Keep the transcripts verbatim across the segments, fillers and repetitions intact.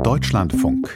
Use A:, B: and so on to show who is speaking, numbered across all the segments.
A: Deutschlandfunk.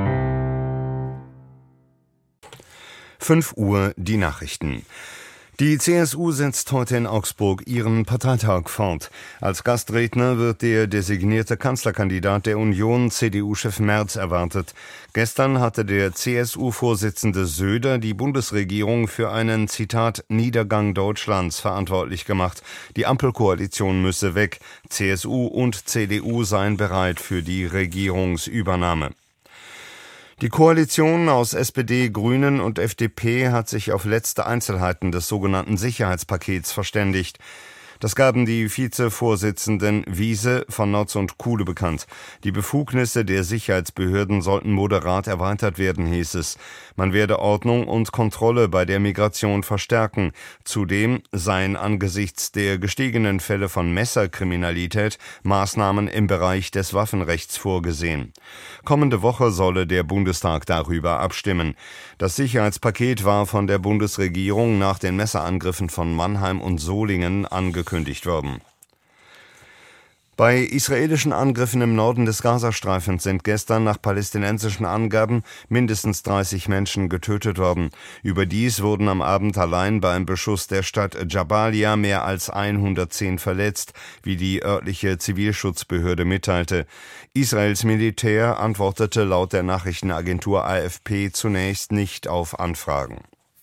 B: fünf Uhr die Nachrichten. Die C S U setzt heute in Augsburg ihren Parteitag fort. Als Gastredner wird der designierte Kanzlerkandidat der Union, C D U-Chef Merz, erwartet. Gestern hatte der C S U-Vorsitzende Söder die Bundesregierung für einen, Zitat, Niedergang Deutschlands verantwortlich gemacht. Die Ampelkoalition müsse weg. C S U und C D U seien bereit für die Regierungsübernahme. Die Koalition aus S P D, Grünen und F D P hat sich auf letzte Einzelheiten des sogenannten Sicherheitspakets verständigt. Das gaben die Vizevorsitzenden Wiese, von Notz und Kuhle bekannt. Die Befugnisse der Sicherheitsbehörden sollten moderat erweitert werden, hieß es. Man werde Ordnung und Kontrolle bei der Migration verstärken. Zudem seien angesichts der gestiegenen Fälle von Messerkriminalität Maßnahmen im Bereich des Waffenrechts vorgesehen. Kommende Woche solle der Bundestag darüber abstimmen. Das Sicherheitspaket war von der Bundesregierung nach den Messerangriffen von Mannheim und Solingen angekündigt worden. Bei israelischen Angriffen im Norden des Gazastreifens sind gestern nach palästinensischen Angaben mindestens dreißig Menschen getötet worden. Überdies wurden am Abend allein beim Beschuss der Stadt Jabalia mehr als hundertzehn verletzt, wie die örtliche Zivilschutzbehörde mitteilte. Israels Militär antwortete laut der Nachrichtenagentur A F P zunächst nicht auf Anfragen.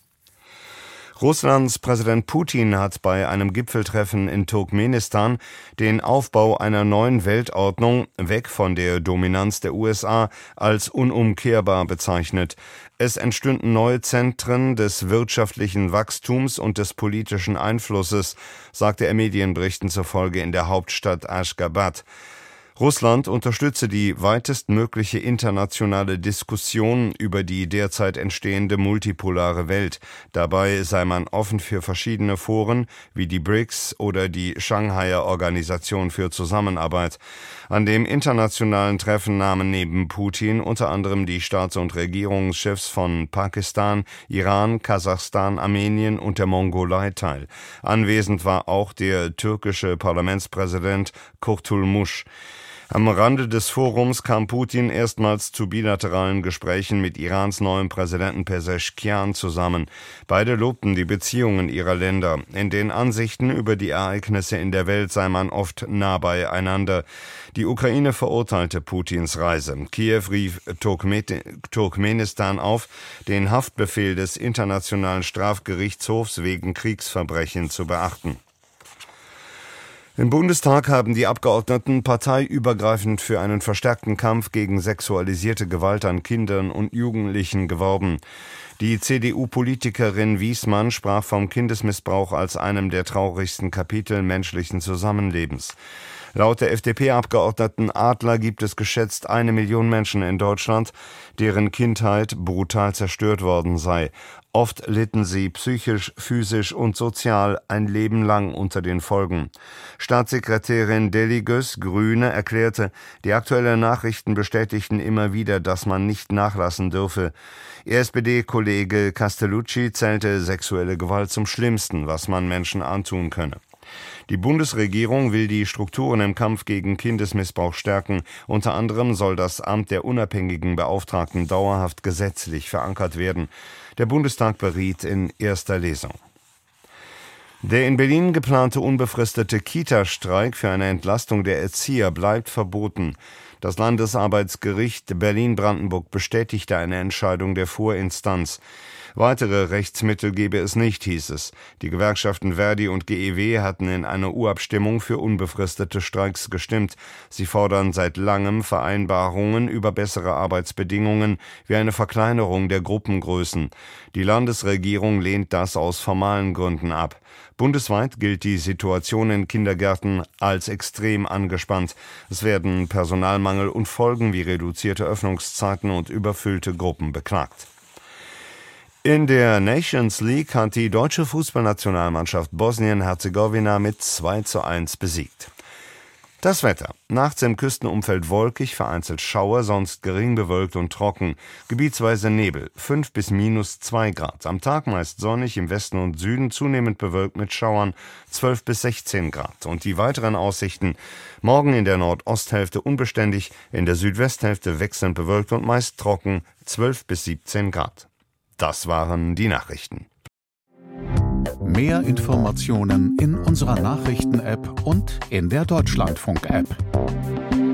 B: Russlands Präsident Putin hat bei einem Gipfeltreffen in Turkmenistan den Aufbau einer neuen Weltordnung weg von der Dominanz der U S A als unumkehrbar bezeichnet. Es entstünden neue Zentren des wirtschaftlichen Wachstums und des politischen Einflusses, sagte er Medienberichten zufolge in der Hauptstadt Aschgabat. Russland unterstütze die weitestmögliche internationale Diskussion über die derzeit entstehende multipolare Welt. Dabei sei man offen für verschiedene Foren wie die B R I C S oder die Shanghaier Organisation für Zusammenarbeit. An dem internationalen Treffen nahmen neben Putin unter anderem die Staats- und Regierungschefs von Pakistan, Iran, Kasachstan, Armenien und der Mongolei teil. Anwesend war auch der türkische Parlamentspräsident Kurtulmuş. Am Rande des Forums kam Putin erstmals zu bilateralen Gesprächen mit Irans neuem Präsidenten Pezeschkian zusammen. Beide lobten die Beziehungen ihrer Länder. In den Ansichten über die Ereignisse in der Welt sei man oft nah beieinander. Die Ukraine verurteilte Putins Reise. Kiew rief Turkmenistan auf, den Haftbefehl des Internationalen Strafgerichtshofs wegen Kriegsverbrechen zu beachten. Im Bundestag haben die Abgeordneten parteiübergreifend für einen verstärkten Kampf gegen sexualisierte Gewalt an Kindern und Jugendlichen geworben. Die C D U-Politikerin Wiesmann sprach vom Kindesmissbrauch als einem der traurigsten Kapitel menschlichen Zusammenlebens. Laut der F D P-Abgeordneten Adler gibt es geschätzt eine Million Menschen in Deutschland, deren Kindheit brutal zerstört worden sei. Oft litten sie psychisch, physisch und sozial ein Leben lang unter den Folgen. Staatssekretärin Deligus, Grüne, erklärte, die aktuellen Nachrichten bestätigten immer wieder, dass man nicht nachlassen dürfe. Ihr S P D-Kollege Castellucci zählte sexuelle Gewalt zum Schlimmsten, was man Menschen antun könne. Die Bundesregierung will die Strukturen im Kampf gegen Kindesmissbrauch stärken. Unter anderem soll das Amt der unabhängigen Beauftragten dauerhaft gesetzlich verankert werden. Der Bundestag beriet in erster Lesung. Der in Berlin geplante unbefristete Kita-Streik für eine Entlastung der Erzieher bleibt verboten. Das Landesarbeitsgericht Berlin-Brandenburg bestätigte eine Entscheidung der Vorinstanz. Weitere Rechtsmittel gebe es nicht, hieß es. Die Gewerkschaften Verdi und G E W hatten in einer Urabstimmung für unbefristete Streiks gestimmt. Sie fordern seit langem Vereinbarungen über bessere Arbeitsbedingungen wie eine Verkleinerung der Gruppengrößen. Die Landesregierung lehnt das aus formalen Gründen ab. Bundesweit gilt die Situation in Kindergärten als extrem angespannt. Es werden Personalmangel und Folgen wie reduzierte Öffnungszeiten und überfüllte Gruppen beklagt. In der Nations League hat die deutsche Fußballnationalmannschaft Bosnien-Herzegowina mit zwei zu eins besiegt. Das Wetter. Nachts im Küstenumfeld wolkig, vereinzelt Schauer, sonst gering bewölkt und trocken. Gebietsweise Nebel, fünf bis minus zwei Grad. Am Tag meist sonnig, im Westen und Süden zunehmend bewölkt mit Schauern, zwölf bis sechzehn Grad. Und die weiteren Aussichten. Morgen in der Nordosthälfte unbeständig, in der Südwesthälfte wechselnd bewölkt und meist trocken, zwölf bis siebzehn Grad. Das waren die Nachrichten.
A: Mehr Informationen in unserer Nachrichten-App und in der Deutschlandfunk-App.